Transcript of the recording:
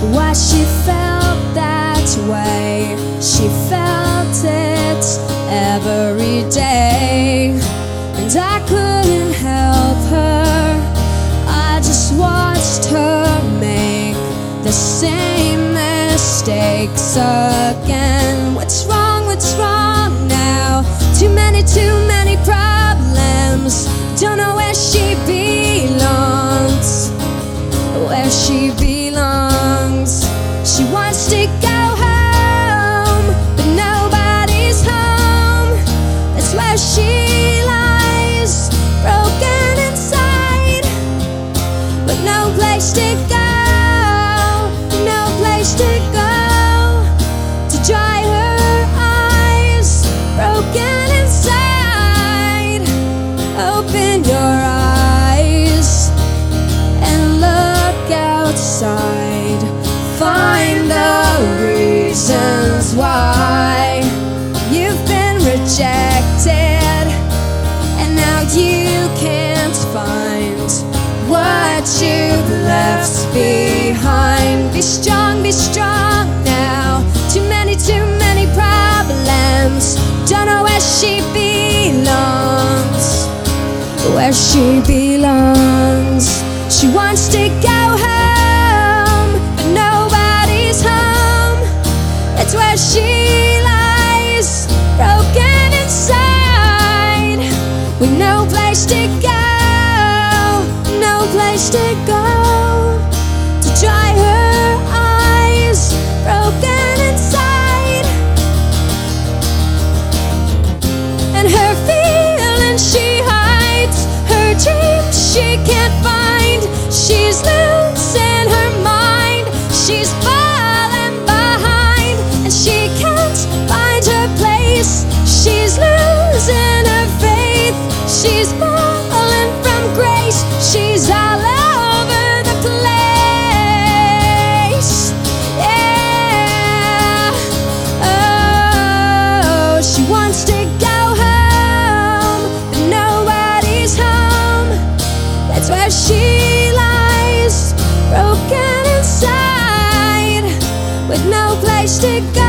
why she felt that way. She felt it every day, and I couldn't help her. I just watched her make the same mistakes again. What's wrong? What's wrong now? Too many problems. Don't know where she belongs, where she belongs. She wants to go home, but nobody's home. That's where she lies, broken inside, with no place to go, no place to go to dry her eyes, broken inside. Open your eyes and look outside. Find the reasons why you've been rejected, and now you can't find what you've left behind. Be strong now. Too many problems. Don't know where she belongs, where she belongs. She wants to go home, but nobody's home. That's where she lies, broken inside, with no place to go, no place to go to dry her eyes, broken inside. And her feelings she hides, her dreams she can't find. She's losing her mind, she's falling behind, and she can't find her place. She's losing her faith, she's falling from grace. She's all over the place, yeah. Oh, she wants to go home, but nobody's home. That's where she lies, broken inside, with no place to go.